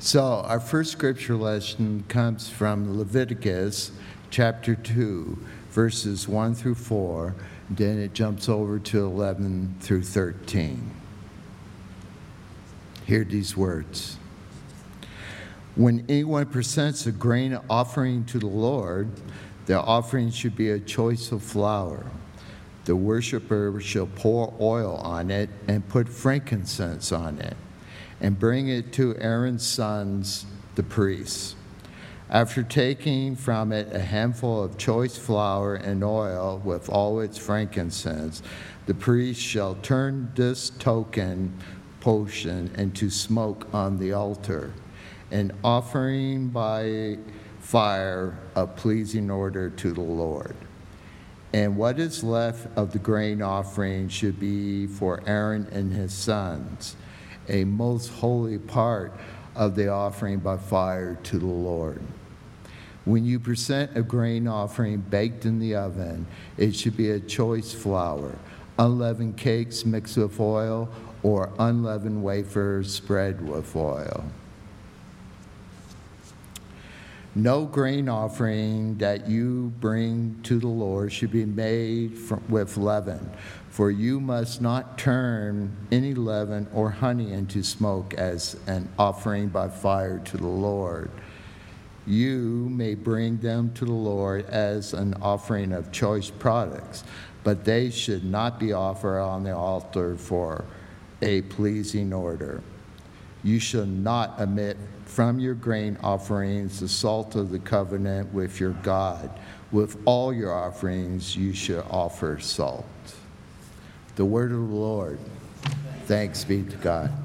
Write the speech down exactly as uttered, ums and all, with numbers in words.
So our first scripture lesson comes from Leviticus chapter two, verses one through four. Then it jumps over to eleven through thirteen. Hear these words. When anyone presents a grain offering to the Lord, the offering should be a choice of flour. The worshiper shall pour oil on it and put frankincense on it, and bring it to Aaron's sons, the priests. After taking from it a handful of choice flour and oil with all its frankincense, the priest shall turn this token portion into smoke on the altar, an offering by fire of pleasing odor to the Lord. And what is left of the grain offering should be for Aaron and his sons, a most holy part of the offering by fire to the Lord. When you present a grain offering baked in the oven, it should be a choice flour, unleavened cakes mixed with oil, or unleavened wafers spread with oil. No grain offering that you bring to the Lord should be made from, with leaven, for you must not turn any leaven or honey into smoke as an offering by fire to the Lord. You may bring them to the Lord as an offering of choice products, but they should not be offered on the altar for a pleasing odor. You shall not omit from your grain offerings the salt of the covenant with your God. With all your offerings you shall offer salt. The word of the Lord. Thanks be to God.